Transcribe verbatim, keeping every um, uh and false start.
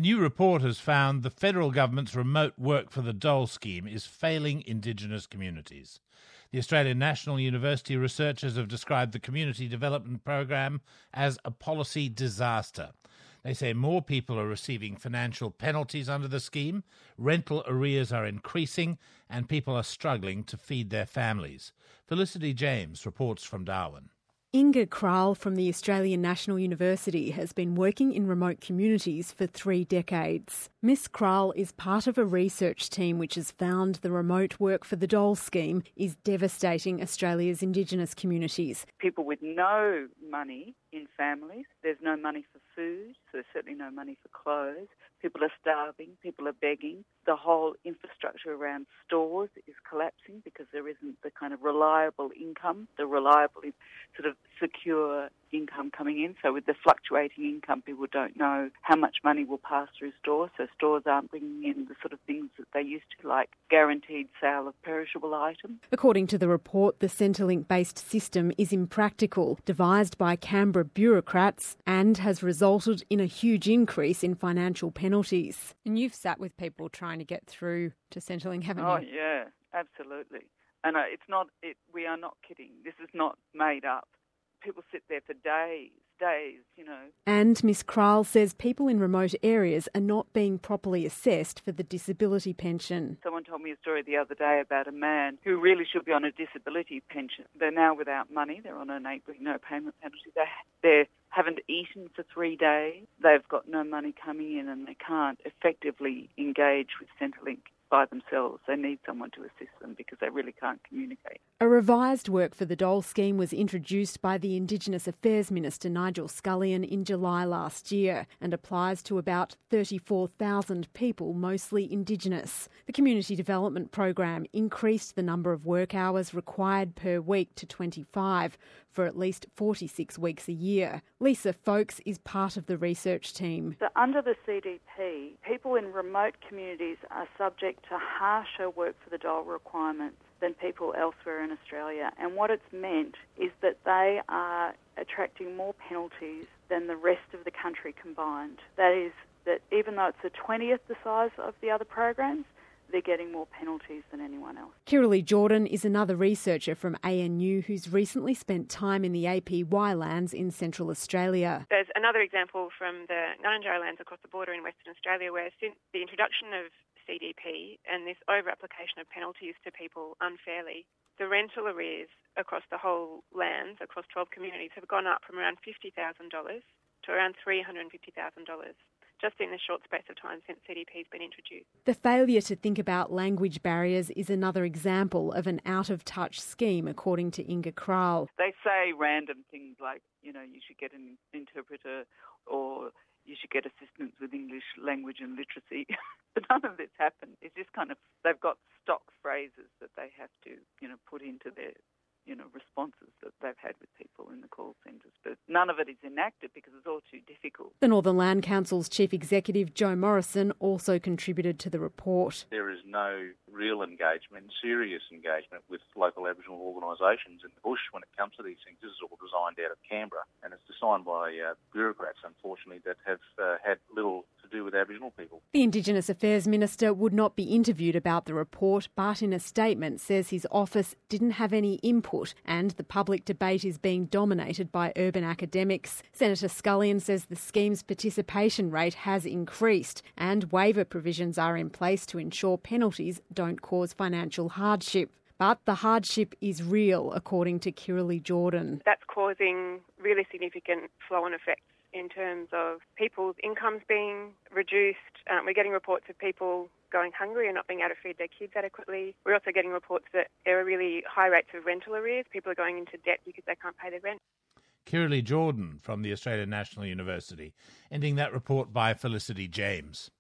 new report has found the federal government's remote work for the dole scheme is failing Indigenous communities. The Australian National University researchers have described the community development program as a policy disaster. They say more people are receiving financial penalties under the scheme, rental arrears are increasing, and people are struggling to feed their families. Felicity James reports from Darwin. Inga Kral from the Australian National University has been working in remote communities for three decades. Miss Kral is part of a research team which has found the remote work for the dole scheme is devastating Australia's Indigenous communities. People with no money in families, there's no money for food, so there's certainly no money for clothes. People are starving, people are begging. The whole infrastructure around stores is collapsing because there isn't the kind of reliable income, the reliable sort of secure income coming in. So with the fluctuating income, people don't know how much money will pass through stores. So stores aren't bringing in the sort of things that they used to, like guaranteed sale of perishable items. According to the report, the Centrelink-based system is impractical, devised by Canberra bureaucrats, and has resulted in a huge increase in financial penalties. And you've sat with people trying to get through to Centrelink, haven't oh, you? Oh, yeah, absolutely. And uh, it's not, it, we are not kidding. This is not made up. People sit there for days, days, you know. And Miss Kral says people in remote areas are not being properly assessed for the disability pension. Someone told me a story the other day about a man who really should be on a disability pension. They're now without money. They're on an eight-week no payment penalty. They, they haven't eaten for three days. They've got no money coming in and they can't effectively engage with Centrelink by themselves. They need someone to assist them because they really can't communicate. A revised work for the dole scheme was introduced by the Indigenous Affairs Minister Nigel Scullion in July last year and applies to about thirty-four thousand people, mostly Indigenous. The Community Development Program increased the number of work hours required per week to twenty-five for at least forty-six weeks a year. Lisa Folkes is part of the research team. So under the C D P, people in remote communities are subject to harsher work for the dole requirements than people elsewhere in Australia. And what it's meant is that they are attracting more penalties than the rest of the country combined. That is, that even though it's a twentieth the size of the other programs, they're getting more penalties than anyone else. Kirralie Jordan is another researcher from A N U who's recently spent time in the A P Y lands in Central Australia. There's another example from the Ngarrindjeri lands across the border in Western Australia where since the introduction of C D P and this over-application of penalties to people unfairly, the rental arrears across the whole lands, across twelve communities, have gone up from around fifty thousand dollars to around three hundred fifty thousand dollars. Just in the short space of time since C D P has been introduced. The failure to think about language barriers is another example of an out-of-touch scheme, according to Inga Kral. They say random things like, you know, you should get an interpreter or you should get assistance with English language and literacy. But none of this happened. It's just kind of, they've got stock phrases that they have to, you know, put into their, you know, responses that they've had with people in the call centres. But none of it is enacted because it's all too difficult. The Northern Land Council's Chief Executive, Joe Morrison, also contributed to the report. There is no real engagement, serious engagement with local Aboriginal organisations in the bush when it comes to these things. This is all designed out of Canberra and it's designed by uh, bureaucrats, unfortunately, that have uh, had little to do with Aboriginal people. The Indigenous Affairs Minister would not be interviewed about the report, but in a statement says his office didn't have any input and the public debate is being dominated by urban academics. Senator Scullion says the scheme's participation rate has increased and waiver provisions are in place to ensure penalties don't cause financial hardship. But the hardship is real, according to Kirralie Jordan. That's causing really significant flow-on effects in terms of people's incomes being reduced. Um, we're getting reports of people going hungry and not being able to feed their kids adequately. We're also getting reports that there are really high rates of rental arrears. People are going into debt because they can't pay their rent. Kirralie Jordan from the Australian National University, ending that report by Felicity James.